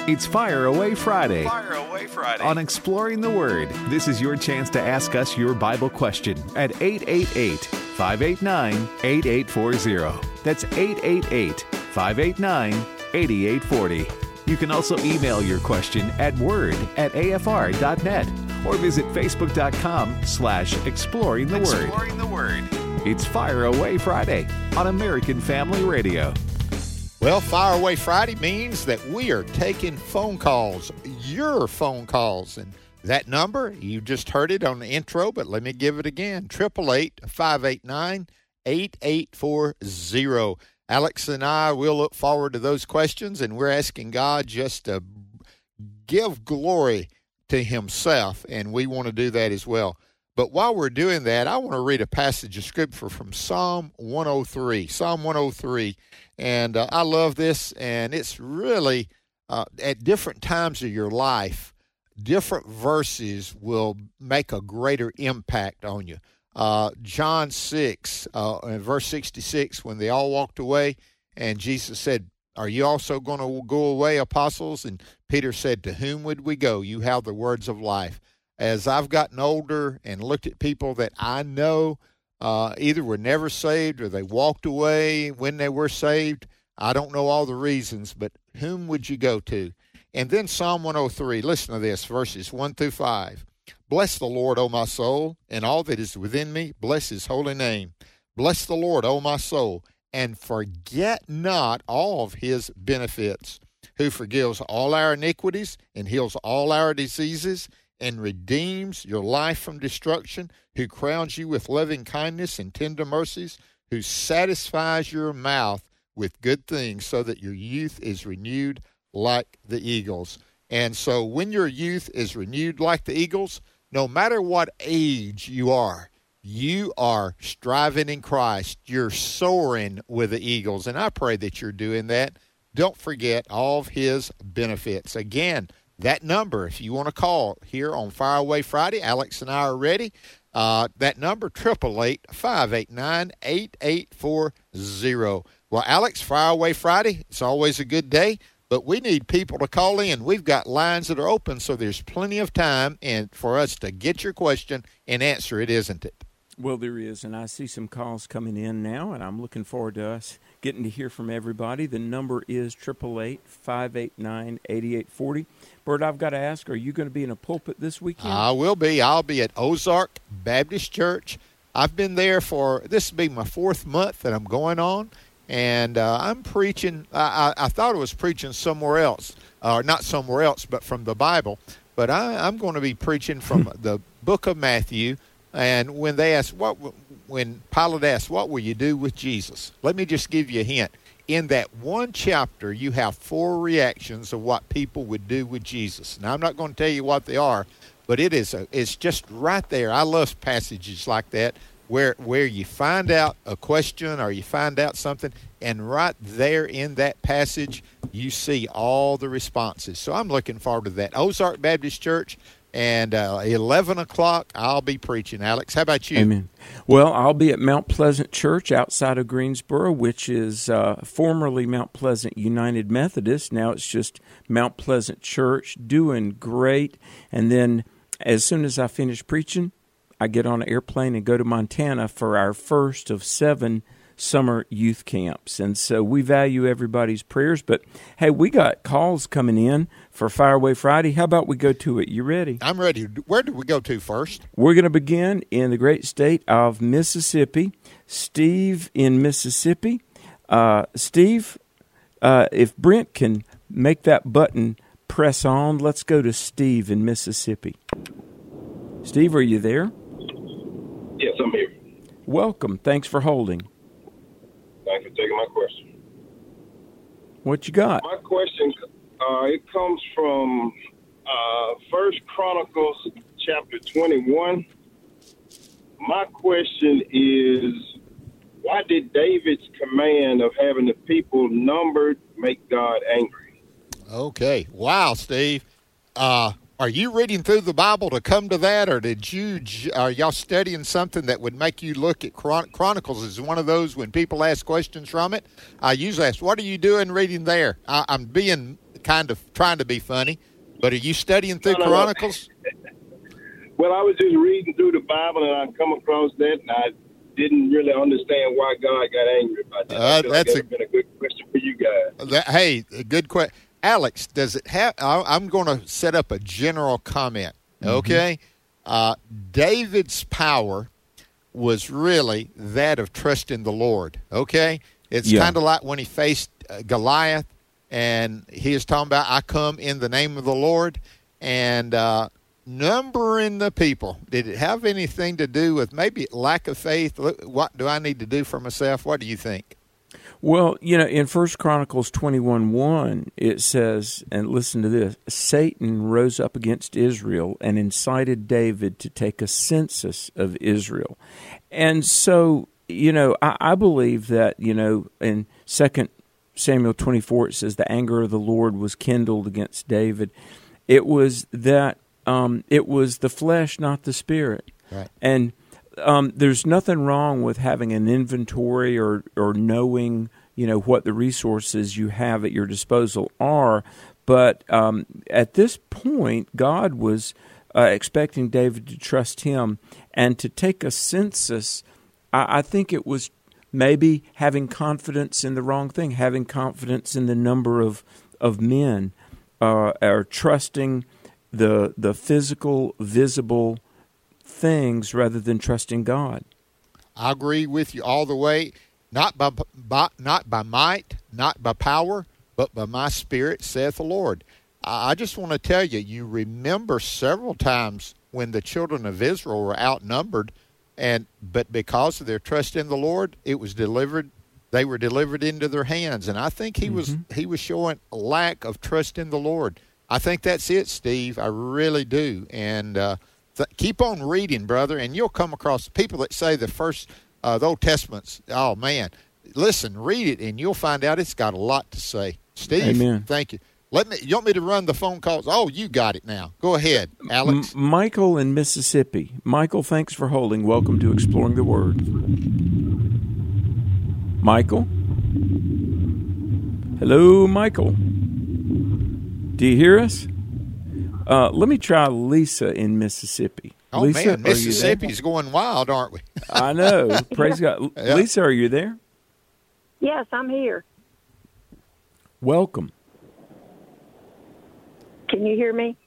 It's Fire Away Friday. Fire Away Friday. On Exploring the Word, this is your chance to ask us your Bible question at 888-589-8840. That's 888-589-8840. You can also email your question at word@afr.net or visit facebook.com/exploring the word. Exploring the Word. It's Fire Away Friday on American Family Radio. Well, Fire Away Friday means that we are taking phone calls, your phone calls. And that number, you just heard it on the intro, but let me give it again, 888-589-8840. Alex and I will look forward to those questions, and we're asking God just to give glory to himself, and we want to do that as well. But while we're doing that, I want to read a passage of Scripture from Psalm 103. Psalm 103. And I love this, and it's really, at different times of your life, different verses will make a greater impact on you. John 6, verse 66, when they all walked away, and Jesus said, "Are you also going to go away, apostles?" And Peter said, "To whom would we go? You have the words of life." As I've gotten older and looked at people that I know either were never saved or they walked away when they were saved, I don't know all the reasons, but whom would you go to? And then Psalm 103, listen to this, verses 1 through 5. "Bless the Lord, O my soul, and all that is within me, bless his holy name. Bless the Lord, O my soul, and forget not all of his benefits, who forgives all our iniquities and heals all our diseases, and redeems your life from destruction, who crowns you with loving kindness and tender mercies, who satisfies your mouth with good things, so that your youth is renewed like the eagles." And so when your youth is renewed like the eagles, no matter what age you are striving in Christ. You're soaring with the eagles, and I pray that you're doing that. Don't forget all of his benefits. Again, that number, if you want to call here on Fire Away Friday, Alex and I are ready. That number, 888-589-8840. Well, Alex, Fire Away Friday, it's always a good day, but we need people to call in. We've got lines that are open, so there's plenty of time and for us to get your question and answer it, isn't it? Well, there is, and I see some calls coming in now, and I'm looking forward to us getting to hear from everybody. The number is 888-589-8840. Bert, I've got to ask, are you going to be in a pulpit this weekend? I will be. I'll be at Ozark Baptist Church. I've been there this will be my 4th month that I'm going on, and I'm preaching. I thought I was preaching somewhere else, or not somewhere else, but from the Bible. But I'm going to be preaching from the book of Matthew. And when when Pilate asked, "What will you do with Jesus?" Let me just give you a hint. In that one chapter, you have 4 reactions of what people would do with Jesus. Now, I'm not going to tell you what they are, but it's just right there. I love passages like that where you find out a question or you find out something, and right there in that passage, you see all the responses. So I'm looking forward to that. Ozark Baptist Church. And 11 o'clock, I'll be preaching. Alex, how about you? Amen. Well, I'll be at Mount Pleasant Church outside of Greensboro, which is formerly Mount Pleasant United Methodist. Now it's just Mount Pleasant Church, doing great. And then as soon as I finish preaching, I get on an airplane and go to Montana for our first of 7 summer youth camps. And so we value everybody's prayers. But, hey, we got calls coming in for Fire Away Friday. How about we go to it? You ready? I'm ready. Where do we go to first? We're going to begin in the great state of Mississippi. Steve in Mississippi. Steve, if Brent can make that button press on, let's go to Steve in Mississippi. Steve, are you there? Yes, I'm here. Welcome. Thanks for holding. Thanks for taking my question. What you got? My question, it comes from 1 Chronicles chapter 21. My question is, why did David's command of having the people numbered make God angry? Okay. Wow, Steve. Are you reading through the Bible to come to that, or are y'all studying something that would make you look at Chronicles? Is one of those when people ask questions from it, I usually ask, what are you doing reading there? I'm being kind of trying to be funny. But are you studying through Chronicles? Well, I was just reading through the Bible, and I come across that, and I didn't really understand why God got angry about that. I feel that's been a good question for you guys. Hey, a good question. Alex, does it have – I'm going to set up a general comment, okay? David's power was really that of trusting the Lord, okay? It's kind of like when he faced Goliath, and he was talking about, I come in the name of the Lord, and numbering the people. Did it have anything to do with maybe lack of faith? What do I need to do for myself? What do you think? Well, in 1 Chronicles 21:1, it says, and listen to this, Satan rose up against Israel and incited David to take a census of Israel. And so, I believe that, in 2 Samuel 24, it says the anger of the Lord was kindled against David. It was that it was the flesh, not the spirit. Right. And there's nothing wrong with having an inventory or knowing, what the resources you have at your disposal are. But at this point, God was expecting David to trust him and to take a census. I think it was maybe having confidence in the wrong thing, having confidence in the number of men, or trusting the physical, visible things rather than trusting God. I agree with you all the way. Not by might, not by power, but by my spirit, saith the Lord. I just want to tell you, you remember several times when the children of Israel were outnumbered, but because of their trust in the Lord, it was delivered. They were delivered into their hands, and I think he was showing a lack of trust in the Lord. I think that's it, Steve. I really do, and keep on reading, brother, and you'll come across people that say the Old Testament's, oh, man. Listen, read it, and you'll find out it's got a lot to say. Steve, Amen. Thank you. You want me to run the phone calls? Oh, you got it now. Go ahead, Alex. Michael in Mississippi. Michael, thanks for holding. Welcome to Exploring the Word. Michael? Hello, Michael. Do you hear us? Let me try Lisa in Mississippi. Oh, Lisa, man, Mississippi's going wild, aren't we? I know. Praise God. Yeah. Lisa, are you there? Yes, I'm here. Welcome. Can you hear me?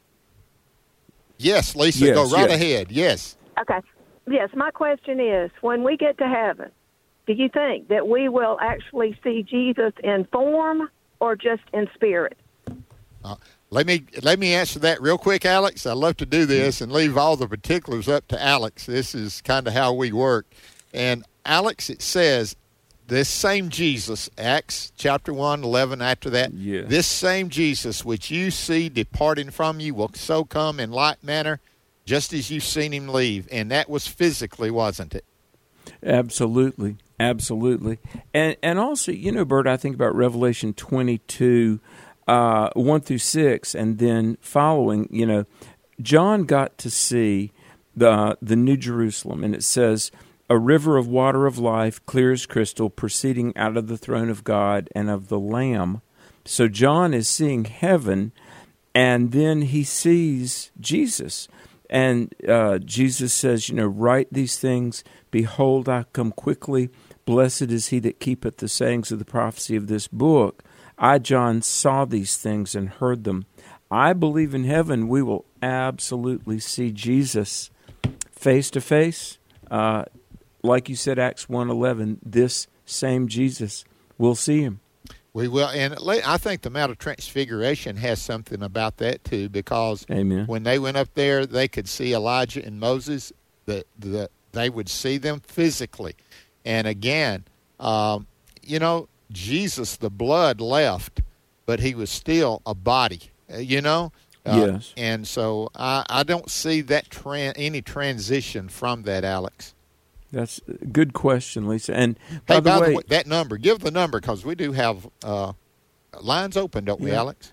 Yes, Lisa, Yes, go right yes. ahead. Yes. Okay. Yes, my question is, when we get to heaven, do you think that we will actually see Jesus in form or just in spirit? Let me answer that real quick, Alex. I love to do this and leave all the particulars up to Alex. This is kind of how we work. And, Alex, it says, this same Jesus, Acts chapter 1, 11, after that, Yes. This same Jesus which you see departing from you will so come in like manner, just as you've seen him leave. And that was physically, wasn't it? Absolutely. Absolutely. And also, Bert, I think about Revelation 22, 1 through 6, and then following, John got to see the New Jerusalem, and it says, a river of water of life, clear as crystal, proceeding out of the throne of God and of the Lamb. So John is seeing heaven, and then he sees Jesus. And Jesus says, write these things, behold, I come quickly. Blessed is he that keepeth the sayings of the prophecy of this book. I, John, saw these things and heard them. I believe in heaven we will absolutely see Jesus face to face. Like you said, Acts 1:11, this same Jesus, we'll see him. We will, and I think the Mount of Transfiguration has something about that too, because Amen. When they went up there, they could see Elijah and Moses. They would see them physically, and again, Jesus, the blood left, but he was still a body. Yes. And so I don't see that any transition from that, Alex. That's a good question, Lisa. And Hey, by the way, that number, give the number, because we do have lines open, don't we, Alex?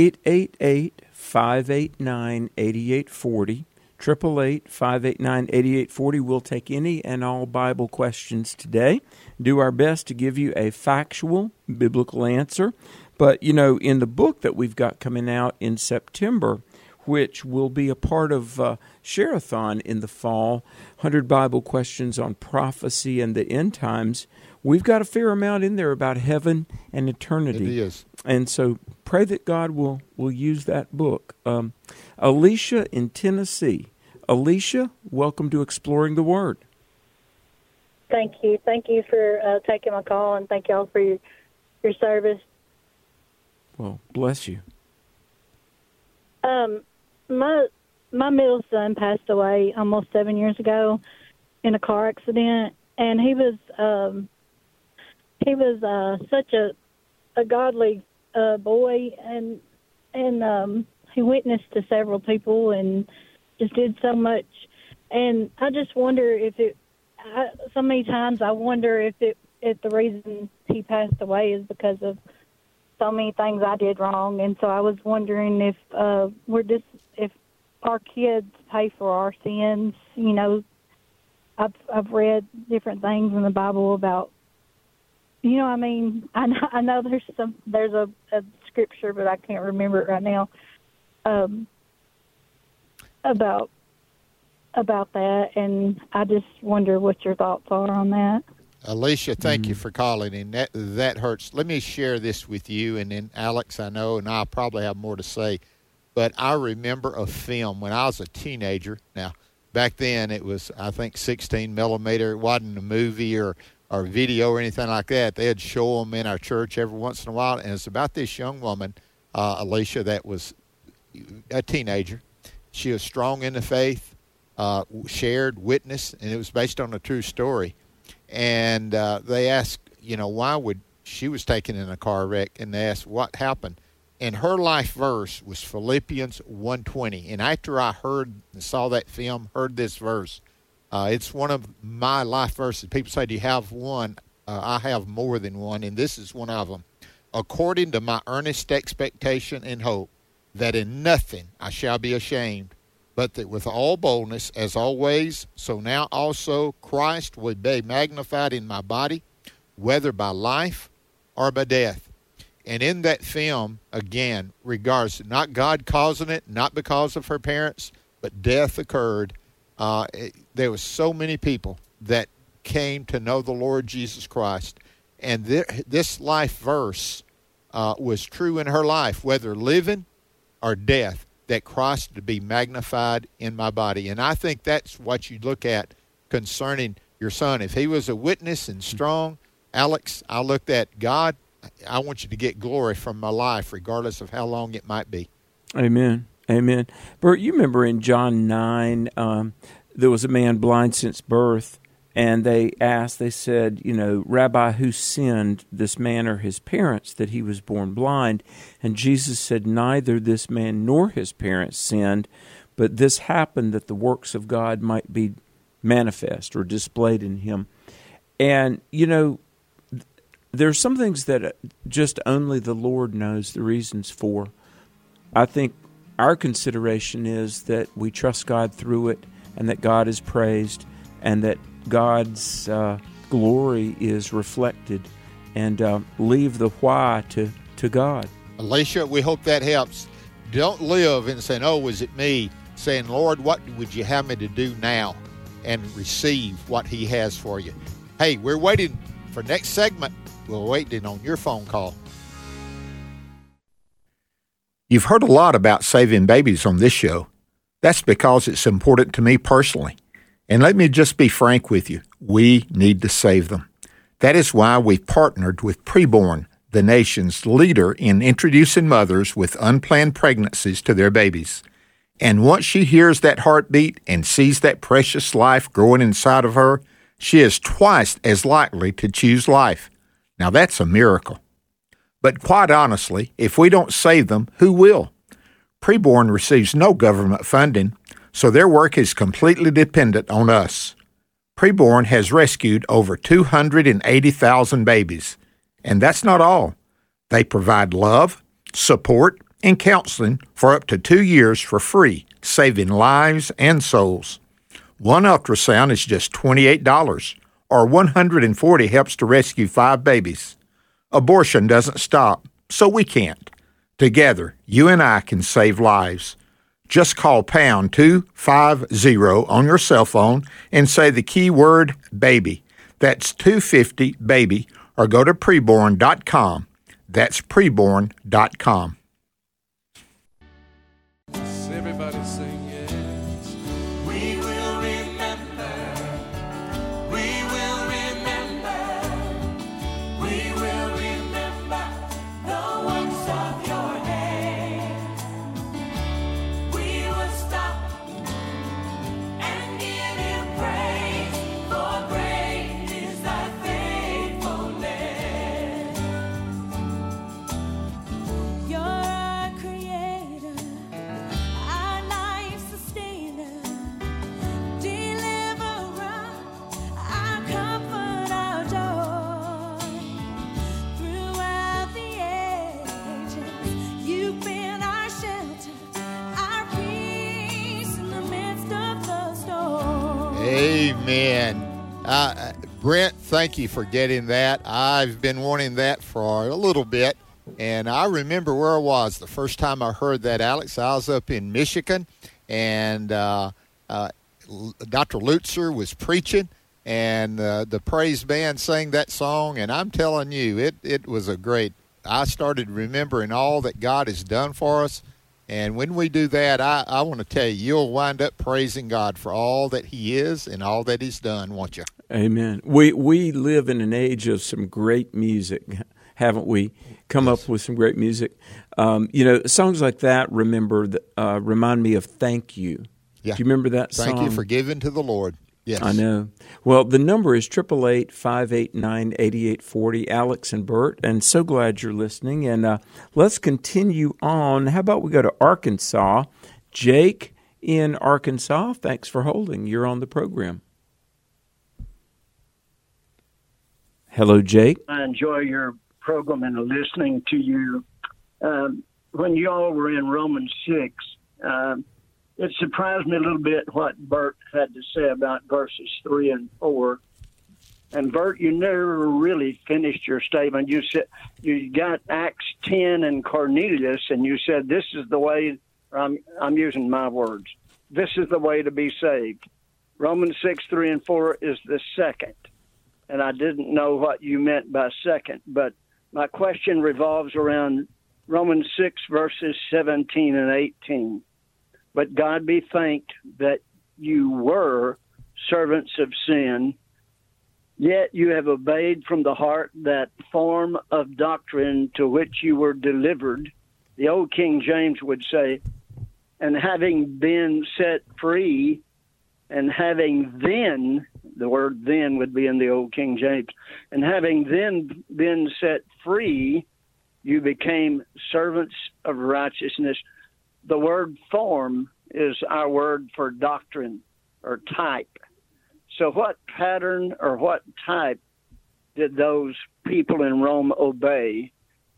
888-589-8840, 888-589-8840. We'll take any and all Bible questions today. Do our best to give you a factual, biblical answer. But, in the book that we've got coming out in September, which will be a part of Share-a-thon in the fall, 100 Bible Questions on Prophecy and the End Times, we've got a fair amount in there about heaven and eternity. It is. And so pray that God will use that book. Alicia in Tennessee. Alicia, welcome to Exploring the Word. Thank you. Thank you for taking my call, and thank y'all for your service. Well, bless you. My middle son passed away almost 7 years ago in a car accident, and he was such a godly boy, and he witnessed to several people and just did so much. And I just wonder so many times I wonder if the reason he passed away is because of so many things I did wrong. And so I was wondering if if our kids pay for our sins. I've read different things in the Bible about, I know there's a scripture, but I can't remember it right now, about that, and I just wonder what your thoughts are on that. Alicia, thank you for calling, and that hurts. Let me share this with you, and then Alex, I know, and I'll probably have more to say, but I remember a film when I was a teenager. Now, back then it was, I think, 16 millimeter. It wasn't a movie or video or anything like that. They'd show them in our church every once in a while, and it's about this young woman, Alicia, that was a teenager. She was strong in the faith, shared, witnessed, and it was based on a true story. And they asked, she was taken in a car wreck, and they asked what happened. And her life verse was Philippians 1:20. And after I heard and saw that film, heard this verse, it's one of my life verses. People say, do you have one? I have more than one, and this is one of them. According to my earnest expectation and hope, that in nothing I shall be ashamed, but that with all boldness, as always, so now also Christ will be magnified in my body, whether by life or by death. And in that film, again, regards not God causing it, not because of her parents, but death occurred. There was so many people that came to know the Lord Jesus Christ. And this life verse was true in her life, whether living or death, that Christ to be magnified in my body. And I think that's what you look at concerning your son. If he was a witness and strong, Alex, I looked at God, I want you to get glory from my life, regardless of how long it might be. Amen. Amen. Bert, you remember in John 9, there was a man blind since birth, and they said, Rabbi, who sinned, this man or his parents, that he was born blind? And Jesus said, neither this man nor his parents sinned, but this happened that the works of God might be manifest or displayed in him. And, there's some things that just only the Lord knows the reasons for. I think our consideration is that we trust God through it, and that God is praised, and that God's glory is reflected, and leave the why to God. Alicia, we hope that helps. Don't live in saying, oh, is it me? Saying, Lord, what would you have me to do now? And receive what he has for you. Hey, we're waiting for next segment. We're waiting on your phone call. You've heard a lot about saving babies on this show. That's because it's important to me personally. And let me just be frank with you. We need to save them. That is why we've partnered with Preborn, the nation's leader in introducing mothers with unplanned pregnancies to their babies. And once she hears that heartbeat and sees that precious life growing inside of her, she is twice as likely to choose life. Now that's a miracle. But quite honestly, if we don't save them, who will? Preborn receives no government funding, so their work is completely dependent on us. Preborn has rescued over 280,000 babies. And that's not all. They provide love, support, and counseling for up to 2 years for free, saving lives and souls. One ultrasound is just $28, or $140 helps to rescue 5 babies. Abortion doesn't stop. so we can't. Together, you and I can save lives. Just call pound 250 on your cell phone and say the keyword baby. That's 250-BABY, or go to preborn.com. That's preborn.com. Everybody sing yes. We will remember. We will remember. We will remember the works of your hands. We will stop and give you praise, for great is thy faithfulness. You're our creator, our life sustainer, deliverer, our comfort, our joy. Throughout the ages, you've been our shelter, our peace in the midst of the storm. Amen. Brent, thank you for getting that. I've been wanting that for a little bit, and I remember where I was the first time I heard that, Alex. I was up in Michigan, and Dr. Lutzer was preaching, and the praise band sang that song, and I'm telling you, it was a great. I started remembering all that God has done for us, and when we do that, I want to tell you, you'll wind up praising God for all that He is and all that He's done, won't you? Amen. We live in an age of some great music, haven't we? Come up with some great music. Songs like that remind me of Thank You. Yeah. Do you remember that song? Thank you for giving to the Lord. Yes. I know. Well, the number is 888-589-8840, Alex and Bert, and so glad you're listening. And let's continue on. How about we go to Arkansas? Jake in Arkansas, thanks for holding. You're on the program. Hello, Jake. I enjoy your program and listening to you. When you all were in Romans 6, it surprised me a little bit what Bert had to say about verses 3 and 4. And Bert, you never really finished your statement. You said you got Acts 10 and Cornelius, and you said this is the way. I'm using my words. This is the way to be saved. Romans 6, 3 and 4 is the second. And I didn't know what you meant by second, but my question revolves around Romans 6, verses 17 and 18. But God be thanked that you were servants of sin, yet you have obeyed from the heart that form of doctrine to which you were delivered. The old King James would say, and having been set free, and having then, the word then would be in the old King James, and having then been set free, you became servants of righteousness. The word form is our word for doctrine or type. So what pattern or what type did those people in Rome obey?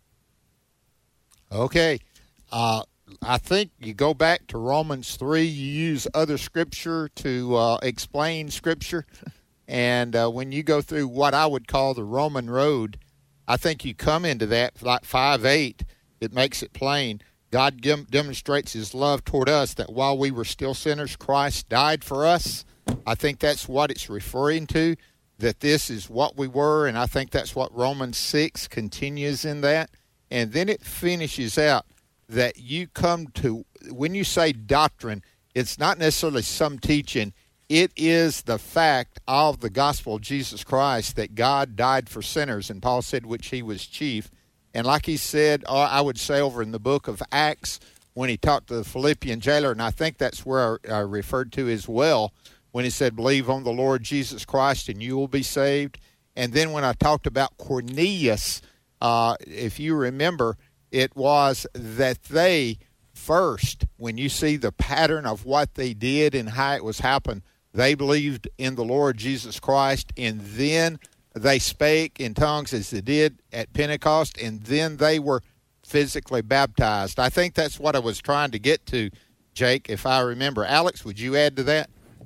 Okay. I think you go back to Romans 3. You use other scripture to explain scripture. And when you go through what I would call the Roman road, I think you come into that like 5:8. It makes it plain. God demonstrates His love toward us that while we were still sinners, Christ died for us. I think that's what it's referring to, that this is what we were, and I think that's what Romans 6 continues in that. And then it finishes out that you come to, when you say doctrine, it's not necessarily some teaching. It is the fact of the gospel of Jesus Christ that God died for sinners, and Paul said which He was chief. And like he said, or I would say over in the book of Acts, when he talked to the Philippian jailer, and I think that's where I referred to as well, when he said, believe on the Lord Jesus Christ and you will be saved. And then when I talked about Cornelius, if you remember, it was that they first, when you see the pattern of what they did and how it was happened, they believed in the Lord Jesus Christ, and then they spake in tongues as they did at Pentecost, and then they were physically baptized. I think that's what I was trying to get to, Jake, if I remember. Alex, would you add to that?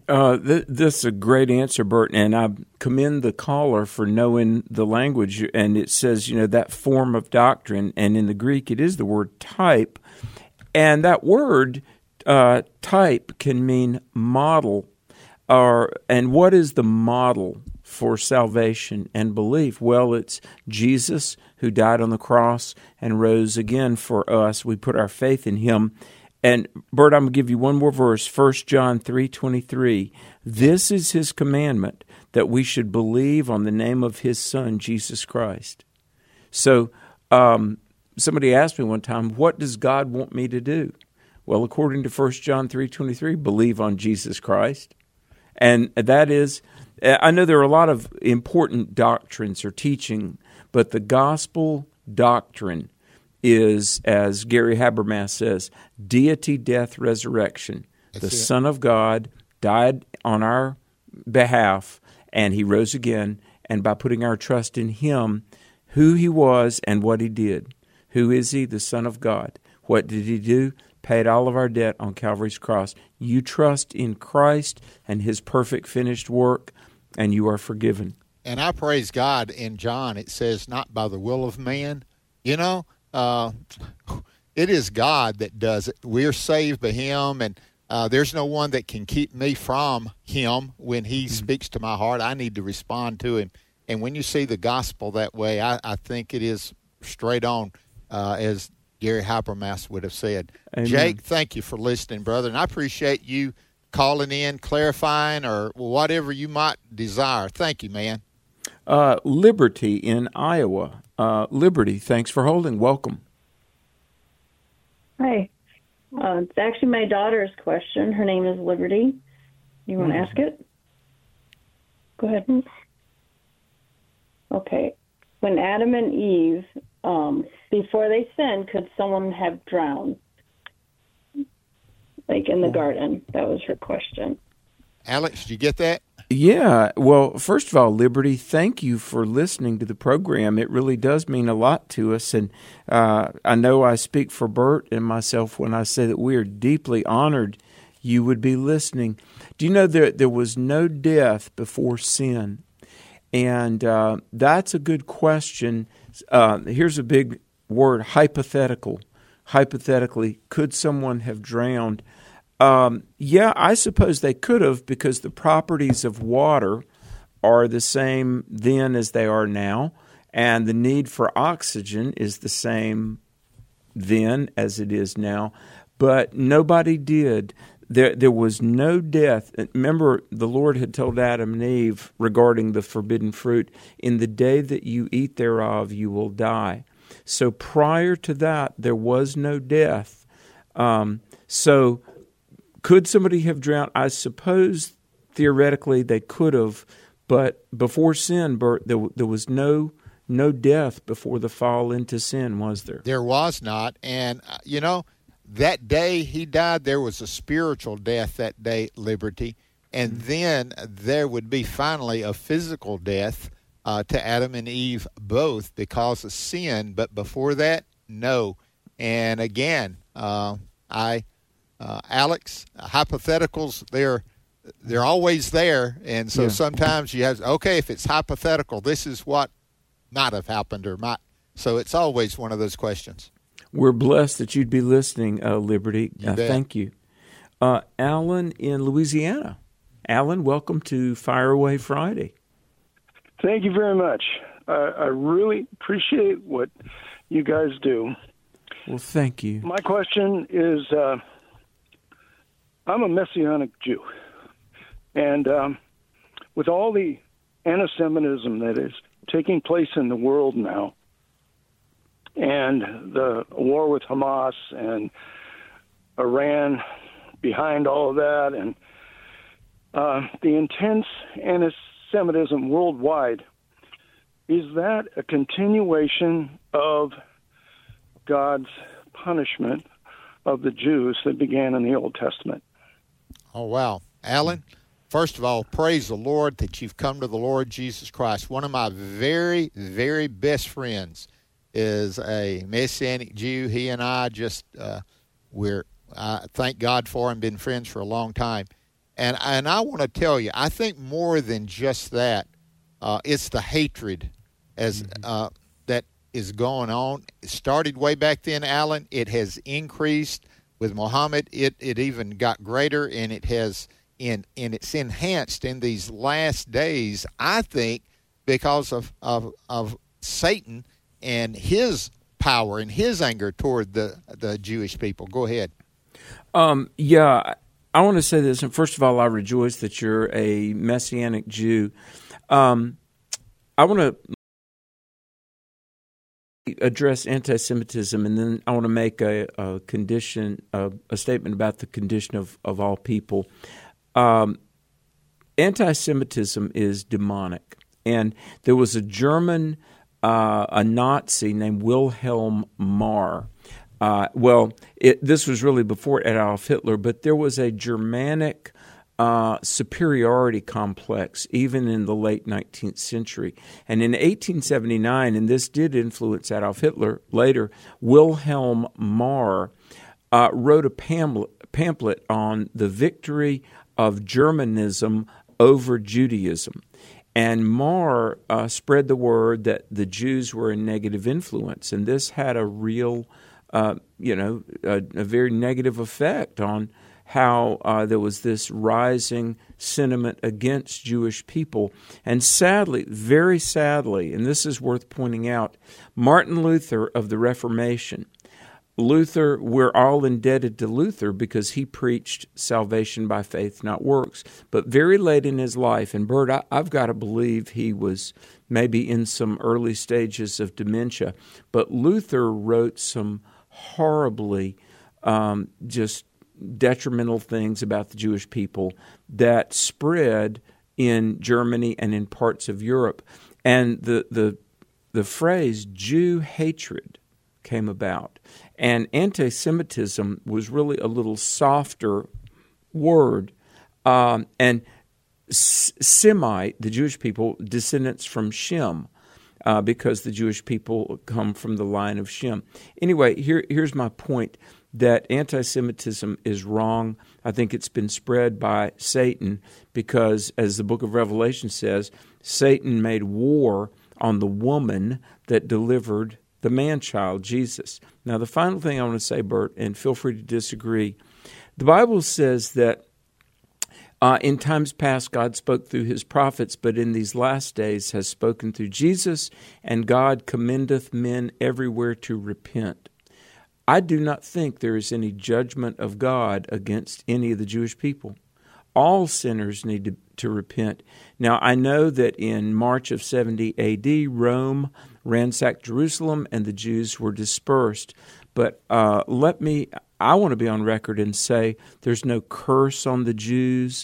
This is a great answer, Bert, and I commend the caller for knowing the language. And it says, that form of doctrine, and in the Greek it is the word type. And that word type can mean model. And what is the model for salvation and belief? Well, it's Jesus who died on the cross and rose again for us. We put our faith in him. And, Bert, I'm going to give you one more verse, 1 John 3:23. This is his commandment, that we should believe on the name of his Son, Jesus Christ. So somebody asked me one time, what does God want me to do? Well, according to 1 John 3:23, believe on Jesus Christ. And that is, I know there are a lot of important doctrines or teaching, but the gospel doctrine is, as Gary Habermas says, deity, death, resurrection. The Son of God died on our behalf, and he rose again, and by putting our trust in him, who he was and what he did. Who is he? The Son of God. What did he do? Paid all of our debt on Calvary's cross. You trust in Christ and his perfect finished work, and you are forgiven. And I praise God. In John, it says, not by the will of man. It is God that does it. We're saved by him, and there's no one that can keep me from him. When he speaks to my heart, I need to respond to him. And when you see the gospel that way, I think it is straight on, as Gary Habermas would have said. Amen. Jake, thank you for listening, brother, and I appreciate you calling in, clarifying, or whatever you might desire. Thank you, man. Liberty in Iowa. Liberty, thanks for holding. Welcome. Hi. It's actually my daughter's question. Her name is Liberty. You want to ask it? Go ahead. Okay. When Adam and Eve, before they sinned, could someone have drowned? Like in the garden? That was her question. Alex, did you get that? Yeah. Well, first of all, Liberty, thank you for listening to the program. It really does mean a lot to us. And I know I speak for Bert and myself when I say that we are deeply honored you would be listening. Do you know there was no death before sin? And that's a good question. Here's a big word, hypothetical. Hypothetically, could someone have drowned? Yeah, I suppose they could have, because the properties of water are the same then as they are now, and the need for oxygen is the same then as it is now. But nobody did. There was no death. Remember, the Lord had told Adam and Eve regarding the forbidden fruit, in the day that you eat thereof, you will die. So prior to that, there was no death. So could somebody have drowned? I suppose theoretically they could have, but before sin, Bert, there was no death before the fall into sin, was there? There was not. And, that day he died, there was a spiritual death that day, Liberty. And then there would be finally a physical death to Adam and Eve both because of sin. But before that, no. And again, Alex, hypotheticals, they're always there. And so sometimes you have, okay, if it's hypothetical, this is what might have happened or might. So it's always one of those questions. We're blessed that you'd be listening, Liberty. Thank you. Alan in Louisiana. Alan, welcome to Fire Away Friday. Thank you very much. I really appreciate what you guys do. Well, thank you. My question is, I'm a Messianic Jew. And with all the anti-Semitism that is taking place in the world now, and the war with Hamas and Iran behind all of that, and the intense anti-Semitism worldwide, is that a continuation of God's punishment of the Jews that began in the Old Testament? Oh, wow. Alan, first of all, praise the Lord that you've come to the Lord Jesus Christ. One of my very, very best friends is a Messianic Jew. He and I just, I thank God for him, been friends for a long time. And I want to tell you, I think more than just that, it's the hatred as that is going on. It started way back then, Alan. It has increased with Muhammad. It even got greater, and it has it's enhanced in these last days, I think, because of Satan and his power and his anger toward the Jewish people. Go ahead. Yeah, I want to say this, and first of all, I rejoice that you're a Messianic Jew. I want to address anti-Semitism, and then I want to make a statement about the condition of all people. Anti-Semitism is demonic, and there was a German, a Nazi named Wilhelm Marr. This was really before Adolf Hitler, but there was a Germanic superiority complex even in the late 19th century. And in 1879, and this did influence Adolf Hitler later, Wilhelm Marr wrote a pamphlet on the victory of Germanism over Judaism. And Marr spread the word that the Jews were a negative influence, and this had a real a very negative effect on how there was this rising sentiment against Jewish people. And sadly, very sadly, and this is worth pointing out, Martin Luther of the Reformation, we're all indebted to Luther because he preached salvation by faith, not works. But very late in his life, and Bert, I've got to believe he was maybe in some early stages of dementia, but Luther wrote some horribly just detrimental things about the Jewish people that spread in Germany and in parts of Europe. And the phrase Jew hatred came about. And anti-Semitism was really a little softer word. And Semite, the Jewish people, descendants from Shem, because the Jewish people come from the line of Shem. Anyway, here's my point, that anti-Semitism is wrong. I think it's been spread by Satan because, as the book of Revelation says, Satan made war on the woman that delivered the man-child, Jesus. Now, the final thing I want to say, Bert, and feel free to disagree, the Bible says that in times past, God spoke through his prophets, but in these last days has spoken through Jesus, and God commendeth men everywhere to repent. I do not think there is any judgment of God against any of the Jewish people. All sinners need to repent. Now, I know that in March of 70 A.D., Rome ransacked Jerusalem and the Jews were dispersed. But I want to be on record and say there's no curse on the Jews.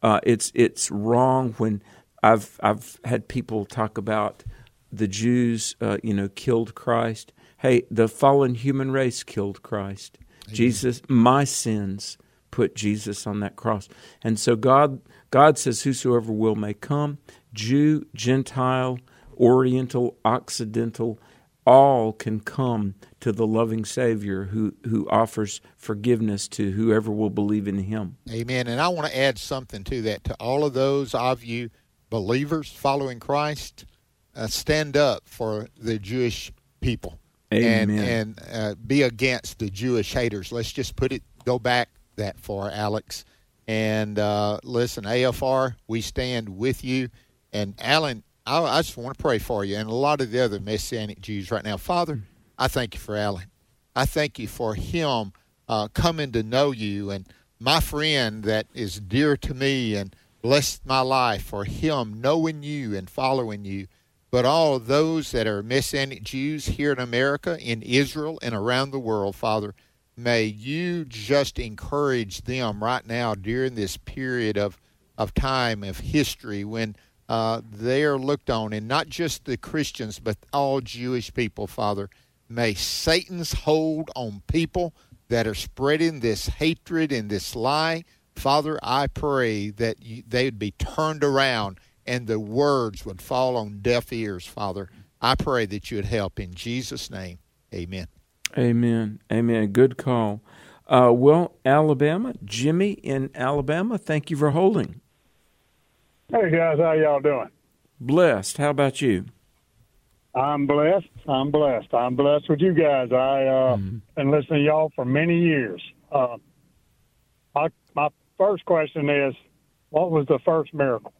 It's wrong when I've had people talk about the Jews, killed Christ. Hey, the fallen human race killed Christ. Amen. Jesus, my sins put Jesus on that cross. And so God says, whosoever will may come, Jew, Gentile, Oriental, Occidental, all can come to the loving Savior who offers forgiveness to whoever will believe in him. Amen. And I want to add something to that. To all of those of you believers following Christ, stand up for the Jewish people. Amen. And be against the Jewish haters. Let's just go back that far, Alex. And listen, AFR, we stand with you. And Alan, I just want to pray for you and a lot of the other Messianic Jews right now. Father, I thank you for Alan. I thank you for him coming to know you, and my friend that is dear to me and blessed my life, for him knowing you and following you. But all of those that are Messianic Jews here in America, in Israel, and around the world, Father, may you just encourage them right now during this period of time, of history, when they are looked on, and not just the Christians, but all Jewish people, Father. May Satan's hold on people that are spreading this hatred and this lie, Father, I pray that they would be turned around and the words would fall on deaf ears, Father. I pray that you would help in Jesus' name. Amen. Amen. Amen. Good call. Well, Alabama, Jimmy in Alabama, thank you for holding. Hey, guys, how y'all doing? Blessed. How about you? I'm blessed. I'm blessed with you guys. Been listening to y'all for many years. My first question is, what was the first miracle?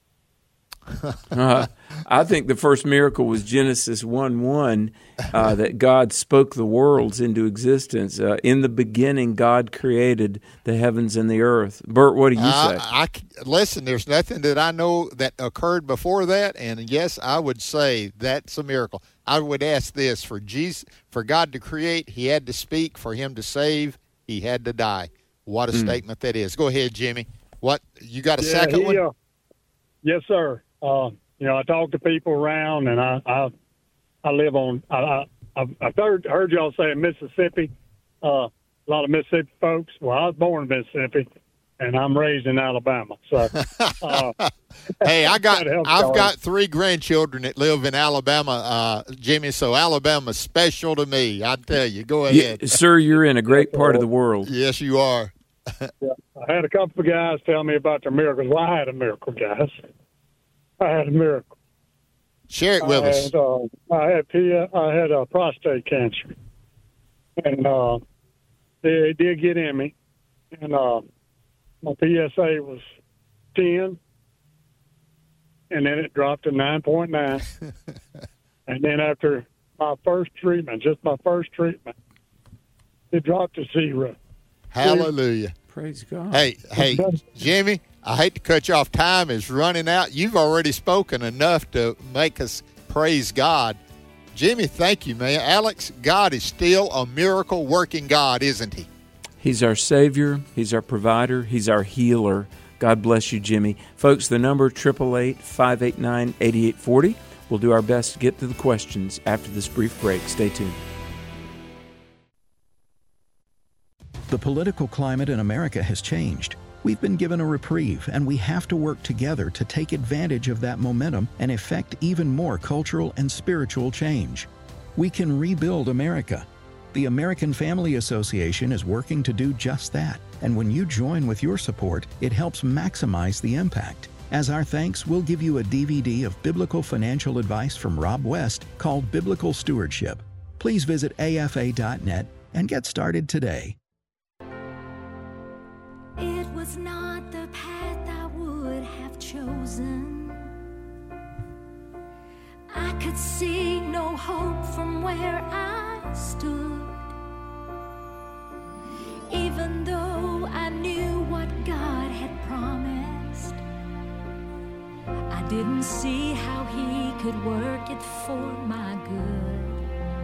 I think the first miracle was Genesis 1:1, that God spoke the worlds into existence. In the beginning, God created the heavens and the earth. Bert, what do you say? Listen, there's nothing that I know that occurred before that, and yes, I would say that's a miracle. I would ask this, for God to create, he had to speak. For him to save, he had to die. What a statement that is. Go ahead, Jimmy. What, you got a second one? Yes, sir. I talk to people around, and I live on. I've heard y'all say Mississippi. A lot of Mississippi folks. Well, I was born in Mississippi, and I'm raised in Alabama. So, hey, I've got 3 grandchildren that live in Alabama, Jimmy. So Alabama's special to me. I tell you. Go ahead, sir. You're in a great part of the world. Yes, you are. Yeah, I had a couple of guys tell me about their miracles. Well, I had a miracle, guys. I had a miracle. Share it with us. I had prostate cancer, and it did get in me, and my PSA was 10, and then it dropped to 9.9, and then after my first treatment, it dropped to 0. Hallelujah. Praise God. Hey, Jimmy, I hate to cut you off. Time is running out. You've already spoken enough to make us praise God. Jimmy, thank you, man. Alex, God is still a miracle-working God, isn't he? He's our Savior. He's our provider. He's our healer. God bless you, Jimmy. Folks, the number 888-589-8840. We'll do our best to get to the questions after this brief break. Stay tuned. The political climate in America has changed. We've been given a reprieve, and we have to work together to take advantage of that momentum and effect even more cultural and spiritual change. We can rebuild America. The American Family Association is working to do just that, and when you join with your support, it helps maximize the impact. As our thanks, we'll give you a DVD of biblical financial advice from Rob West called Biblical Stewardship. Please visit afa.net and get started today. It was not the path I would have chosen. I could see no hope from where I stood. Even though I knew what God had promised, I didn't see how He could work it for my good.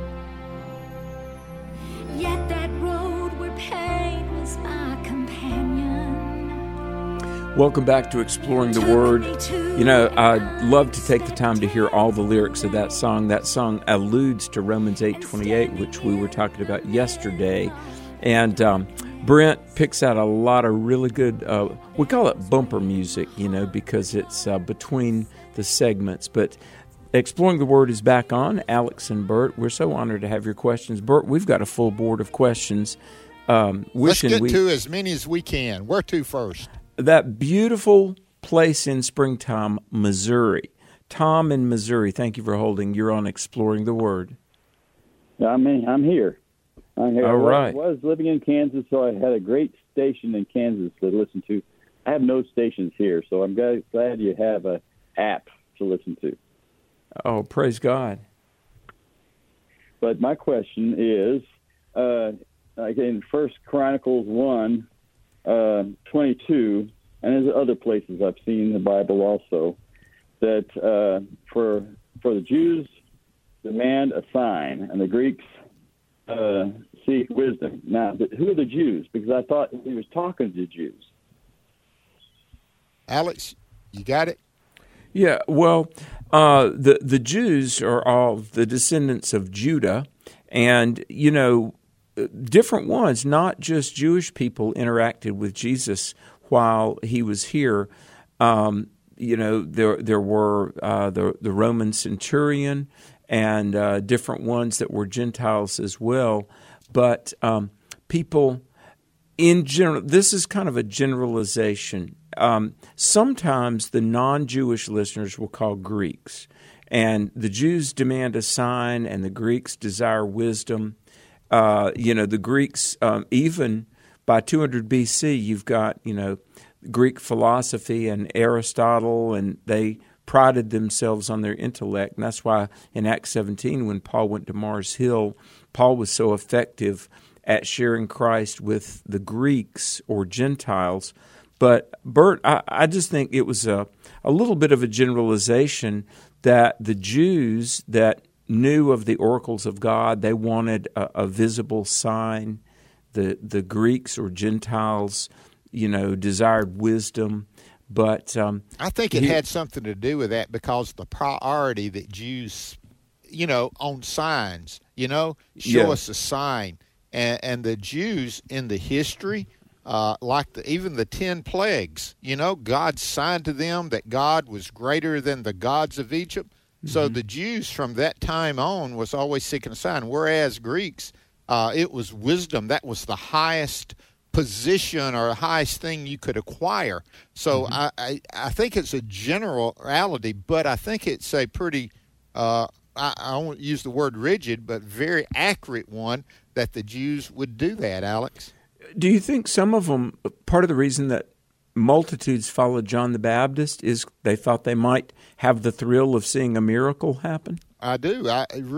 Yet that road where pain was my companion. Welcome back to Exploring the Word. You know, I'd love to take the time to hear all the lyrics of that song. That song alludes to Romans 8:28, which we were talking about yesterday. And Brent picks out a lot of really good, we call it bumper music, you know, because it's between the segments. But Exploring the Word is back on. Alex and Bert, we're so honored to have your questions. Bert, we've got a full board of questions. Let's get to as many as we can. Where to first? That beautiful place in Springtime, Missouri. Tom in Missouri, thank you for holding. You're on Exploring the Word. I'm here. All right. I was living in Kansas, so I had a great station in Kansas to listen to. I have no stations here, so I'm glad you have an app to listen to. Oh, praise God. But my question is, in 1 Chronicles 1:22, and there's other places I've seen in the Bible also, that for the Jews demand a sign, and the Greeks seek wisdom. Now, who are the Jews? Because I thought he was talking to Jews. Alex, you got it? Yeah, well, the Jews are all the descendants of Judah, and, you know, different ones, not just Jewish people, interacted with Jesus while he was here. You know, there were the Roman centurion and different ones that were Gentiles as well. But people In general, this is kind of a generalization. Sometimes the non-Jewish listeners will call Greeks, and the Jews demand a sign, and the Greeks desire wisdom. The Greeks, even by 200 BC, you've got, Greek philosophy and Aristotle, and they prided themselves on their intellect. And that's why in Acts 17, when Paul went to Mars Hill, Paul was so effective at sharing Christ with the Greeks or Gentiles. But, Bert, I just think it was a little bit of a generalization that the Jews that knew of the oracles of God, they wanted a visible sign. The Greeks or Gentiles, desired wisdom. But I think it had something to do with that, because the priority that Jews, on signs, show us a sign. And the Jews in the history, even the 10 plagues, God signed to them that God was greater than the gods of Egypt. Mm-hmm. So the Jews from that time on was always seeking a sign, whereas Greeks, it was wisdom. That was the highest position or highest thing you could acquire. So I think it's a generality, but I think it's a pretty, I won't use the word rigid, but very accurate one that the Jews would do that, Alex. Do you think some of them, part of the reason that multitudes followed John the Baptist is they thought they might have the thrill of seeing a miracle happen? I do.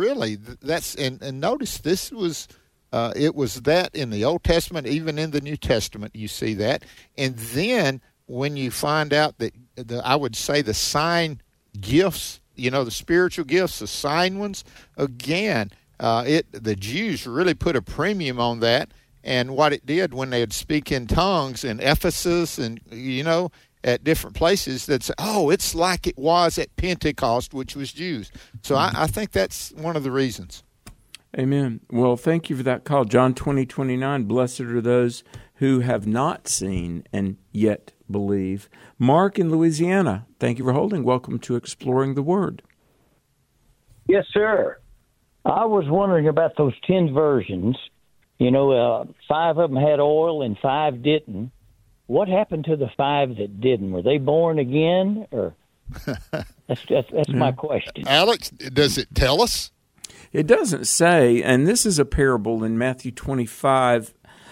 And notice this was, it was that in the Old Testament, even in the New Testament, you see that. And then when you find out that, I would say the sign gifts, the spiritual gifts, the sign ones, again, the Jews really put a premium on that. And what it did when they would speak in tongues in Ephesus and, at different places, they'd say, oh, it's like it was at Pentecost, which was Jews. So I think that's one of the reasons. Amen. Well, thank you for that call. John 20:29, blessed are those who have not seen and yet believe. Mark in Louisiana, thank you for holding. Welcome to Exploring the Word. Yes, sir. I was wondering about those 10 virgins. 5 of them had oil and 5 didn't. What happened to the 5 that didn't? Were they born again? Or that's my question. Alex, does it tell us? It doesn't say, and this is a parable in Matthew 25.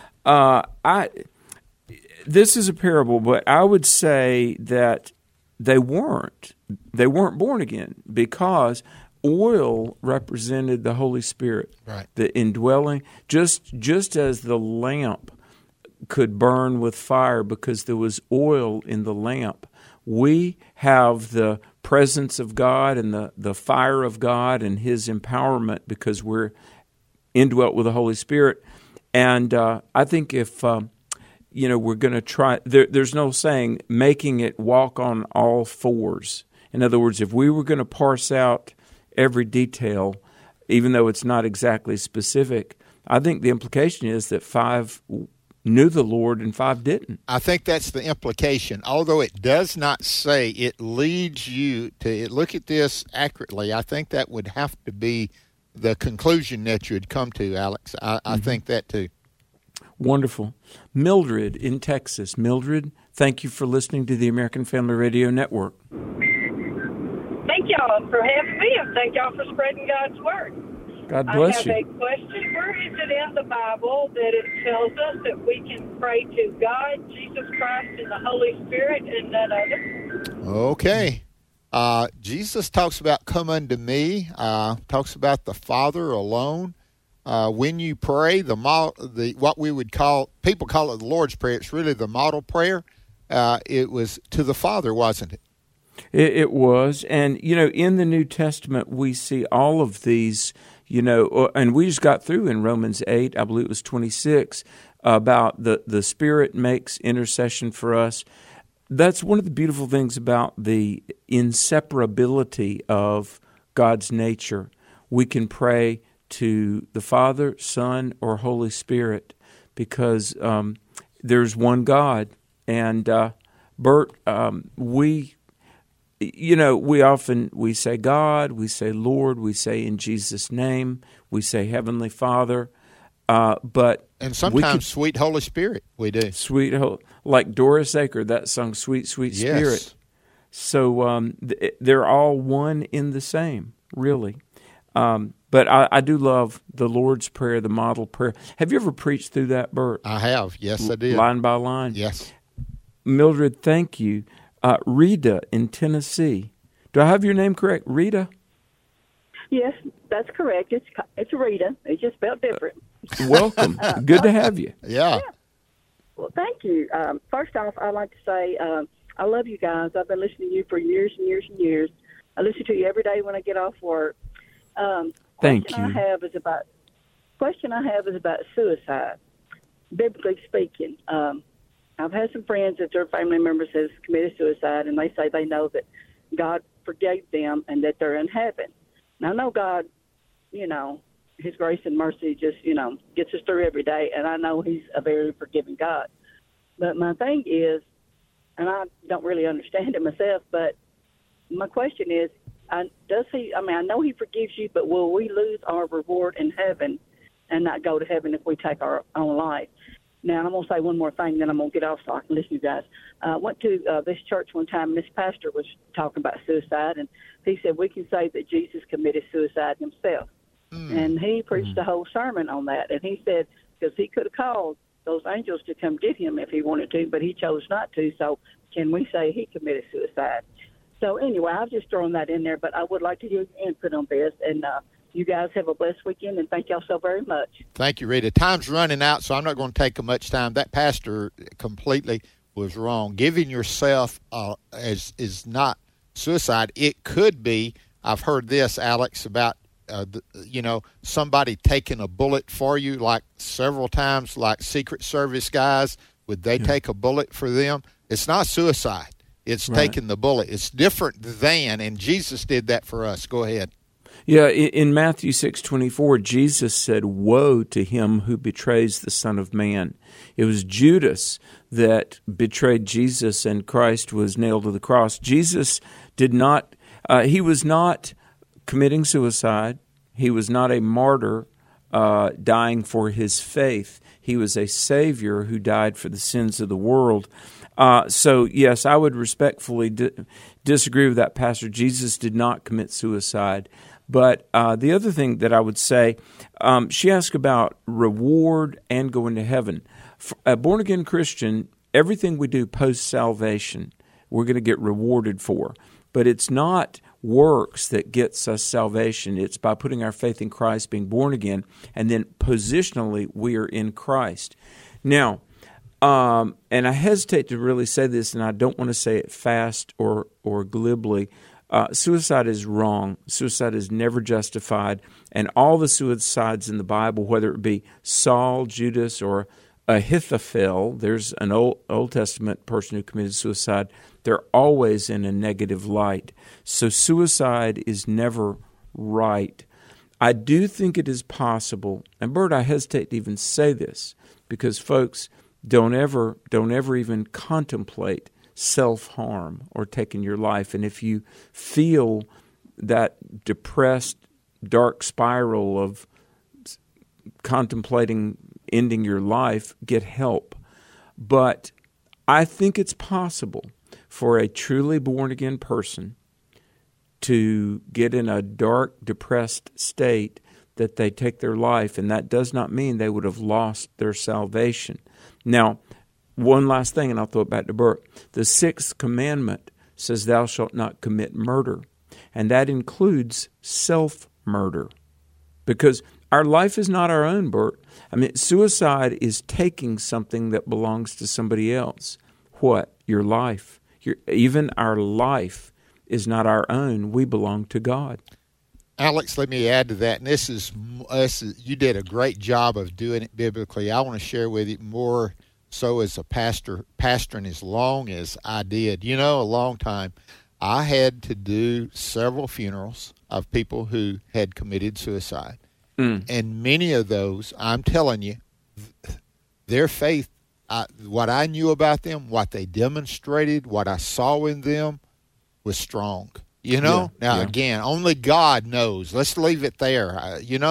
This is a parable, but I would say that they weren't born again, because oil represented the Holy Spirit, right? The indwelling, just as the lamp could burn with fire because there was oil in the lamp. We have the presence of God and the fire of God and His empowerment because we're indwelt with the Holy Spirit. And I think if we're going to try, there's no saying making it walk on all fours. In other words, if we were going to parse out every detail, even though it's not exactly specific, I think the implication is that 5 knew the Lord and 5 didn't. I think that's the implication. Although it does not say, it leads you to look at this accurately. I think that would have to be the conclusion that you would come to, Alex. I think that too. Wonderful. Mildred in Texas. Mildred, thank you for listening to the American Family Radio Network. Thank y'all for having me, and thank y'all for spreading God's Word. God bless you. I have a question. Where is it in the Bible that it tells us that we can pray to God, Jesus Christ, and the Holy Spirit, and none other? Okay. Jesus talks about come unto me, talks about the Father alone. When you pray, what we would call, people call it the Lord's Prayer, it's really the model prayer. It was to the Father, wasn't it? It was. And, in the New Testament, we see all of these, and we just got through in Romans 8, I believe it was 26, about the Spirit makes intercession for us. That's one of the beautiful things about the inseparability of God's nature. We can pray to the Father, Son, or Holy Spirit because there's one God. And, Bert, we say God, we say Lord, we say in Jesus' name, we say Heavenly Father, but And sometimes sweet Holy Spirit, we do. Like Doris Aker, that song, Sweet, Sweet Yes. Spirit. So they're all one in the same, really. But I do love the Lord's Prayer, the model prayer. Have you ever preached through that, Bert? I have. Yes, I did. Line by line? Yes. Mildred, thank you. Rita in Tennessee. Do I have your name correct? Rita? Yes, that's correct. It's Rita. It's just spelled different. Welcome. Good to have you. Yeah. Well, thank you. First off, I'd like to say I love you guys. I've been listening to you for years and years and years. I listen to you every day when I get off work. Thank you. Question I have is about suicide, biblically speaking. I've had some friends that their family members has committed suicide, and they say they know that God forgave them and that they're in heaven. Now, I know God, His grace and mercy just, gets us through every day, and I know He's a very forgiving God. But my thing is, and I don't really understand it myself, but my question is, I know He forgives you, but will we lose our reward in heaven and not go to heaven if we take our own life? Now, I'm going to say one more thing, then I'm going to get off so I can listen to you guys. I went to this church one time, and this pastor was talking about suicide, and he said we can say that Jesus committed suicide himself. And he preached a whole sermon on that, and he said, because he could have called those angels to come get him if he wanted to, but he chose not to, so can we say he committed suicide? So anyway, I've just thrown that in there, but I would like to hear your input on this, and you guys have a blessed weekend, and thank y'all so very much. Thank you, Rita. Time's running out, so I'm not going to take much time. That pastor completely was wrong. Giving yourself is not suicide. It could be. I've heard this, Alex, about somebody taking a bullet for you, like several times, like Secret Service guys. Would they take a bullet for them? It's not suicide. It's taking the bullet. It's different than, and Jesus did that for us. Go ahead. Yeah, in Matthew 6:24, Jesus said, "Woe to him who betrays the Son of Man." It was Judas that betrayed Jesus, and Christ was nailed to the cross. Jesus did not, he was not committing suicide. He was not a martyr dying for his faith. He was a Savior who died for the sins of the world. So, yes, I would respectfully disagree with that, Pastor. Jesus did not commit suicide. But the other thing that I would say, she asked about reward and going to heaven. For a born-again Christian, everything we do post-salvation, we're going to get rewarded for. But it's not works that gets us salvation. It's by putting our faith in Christ, being born again, and then positionally we are in Christ. Now, and I hesitate to really say this, and I don't want to say it fast or glibly. Suicide is wrong. Suicide is never justified. And all the suicides in the Bible, whether it be Saul, Judas, or Ahithophel, there's an Old Testament person who committed suicide, they're always in a negative light. So suicide is never right. I do think it is possible, and Bert, I hesitate to even say this, because folks, don't ever even contemplate self-harm or taking your life. And if you feel that depressed, dark spiral of contemplating ending your life, get help. But I think it's possible for a truly born-again person to get in a dark, depressed state that they take their life, and that does not mean they would have lost their salvation. Now, one last thing, and I'll throw it back to Bert. The 6th commandment says, "Thou shalt not commit murder," and that includes self-murder, because our life is not our own, Bert. I mean, suicide is taking something that belongs to somebody else. What? Your life. Even our life is not our own. We belong to God. Alex, let me add to that, and this is you did a great job of doing it biblically. I want to share with you more so as a pastoring as long as I did. A long time. I had to do several funerals of people who had committed suicide. And many of those, I'm telling you, their faith, what I knew about them, what they demonstrated, what I saw in them was strong. Again, only God knows. Let's leave it there.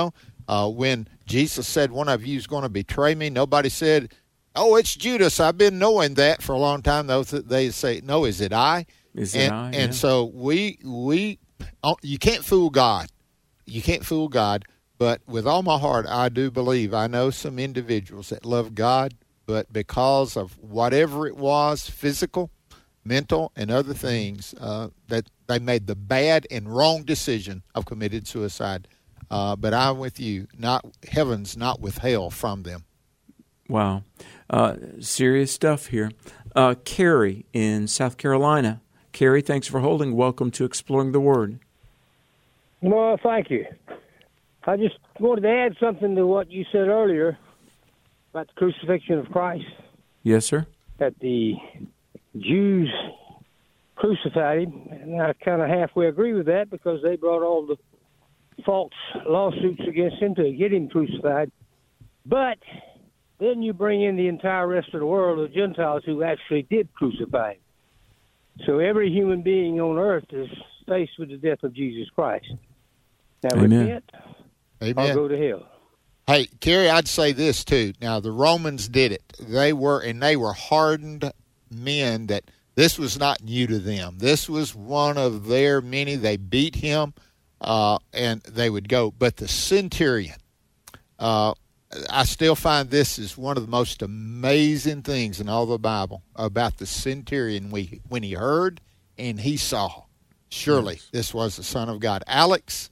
When Jesus said, one of you is going to betray me, nobody said, oh, it's Judas. I've been knowing that for a long time. They say, no, is it I? And so you can't fool God. You can't fool God. But with all my heart, I do believe, I know some individuals that love God, but because of whatever it was, physical, mental, and other things, that they made the bad and wrong decision of committed suicide. But I'm with you. Heaven's not withheld from them. Wow. Serious stuff here. Carrie in South Carolina. Carrie, thanks for holding. Welcome to Exploring the Word. Well, thank you. I just wanted to add something to what you said earlier about the crucifixion of Christ. Yes, sir. That the Jews crucified him, and I kind of halfway agree with that because they brought all the false lawsuits against him to get him crucified. But then you bring in the entire rest of the world, the Gentiles, who actually did crucify him. So every human being on earth is faced with the death of Jesus Christ. Now, repent or go to hell. Hey, Kerry, I'd say this, too. Now, the Romans did it. They were hardened men that this was not new to them. This was one of their many. They beat him, and they would go. But the centurion, I still find this is one of the most amazing things in all the Bible about the centurion. When he heard and he saw, surely this was the Son of God. Alex,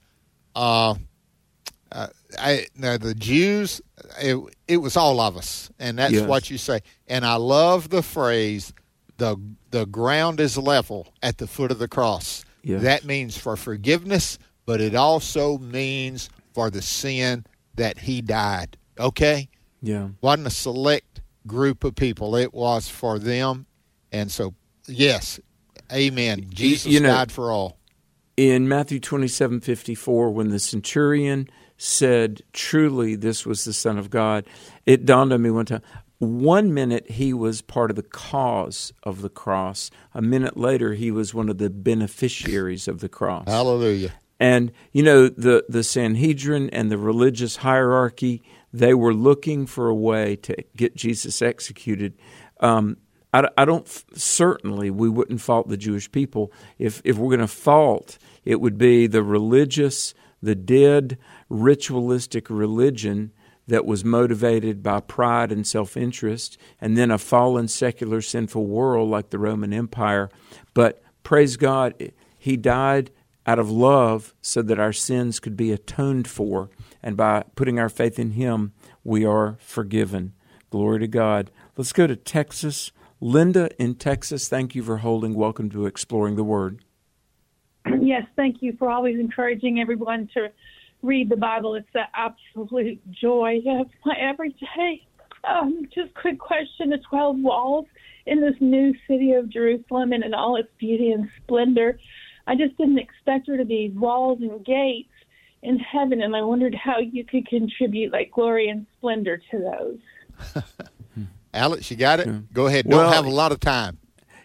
the Jews, it was all of us, and that's what you say. And I love the phrase, the ground is level at the foot of the cross. Yes. That means for forgiveness, but it also means for the sin that he died. Okay? Yeah. Wasn't a select group of people. It was for them. And so, yes, amen. Jesus died for all. In Matthew 27:54, when the centurion said, truly, this was the Son of God, it dawned on me one time. 1 minute, he was part of the cause of the cross. A minute later, he was one of the beneficiaries of the cross. Hallelujah. And, the Sanhedrin and the religious hierarchy, they were looking for a way to get Jesus executed. Certainly we wouldn't fault the Jewish people. If we're going to fault, it would be the religious, the dead, ritualistic religion that was motivated by pride and self-interest, and then a fallen, secular, sinful world like the Roman Empire. But praise God, he died out of love so that our sins could be atoned for, and by putting our faith in him, we are forgiven. Glory to God. Let's go to Texas. Linda in Texas, thank you for holding. Welcome to Exploring the Word. Yes, thank you for always encouraging everyone to read the Bible. It's an absolute joy of my every day. Just quick question, the 12 walls in this new city of Jerusalem and in all its beauty and splendor. I just didn't expect there to be walls and gates in heaven, and I wondered how you could contribute like glory and splendor to those. Alex, you got it? Go ahead. Don't have a lot of time.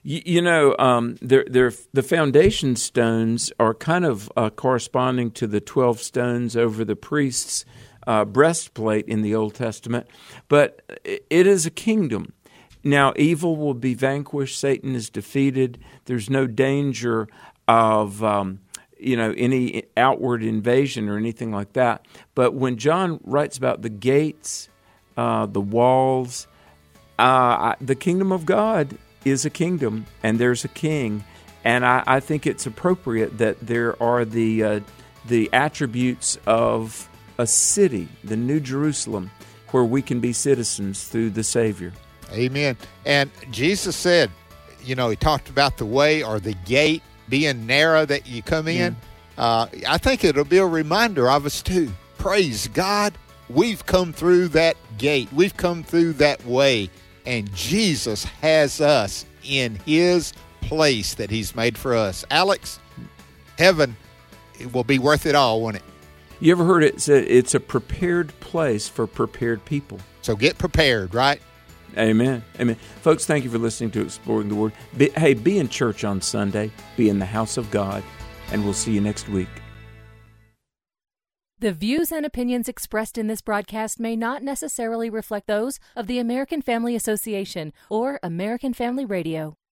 The foundation stones are kind of corresponding to the 12 stones over the priest's breastplate in the Old Testament, but it is a kingdom. Now, evil will be vanquished. Satan is defeated. There's no danger of any outward invasion or anything like that. But when John writes about the gates, the walls, the kingdom of God is a kingdom, and there's a king, and I think it's appropriate that there are the attributes of a city, the New Jerusalem, where we can be citizens through the Savior. Amen. And Jesus said, he talked about the way or the gate being narrow that you come in. I think it'll be a reminder of us too. Praise God. We've come through that gate. We've come through that way. And Jesus has us in his place that he's made for us. Alex, heaven, it will be worth it all, won't it? You ever heard it said it's a prepared place for prepared people? So get prepared, right? Amen. Amen. Folks, thank you for listening to Exploring the Word. Be in church on Sunday. Be in the house of God. And we'll see you next week. The views and opinions expressed in this broadcast may not necessarily reflect those of the American Family Association or American Family Radio.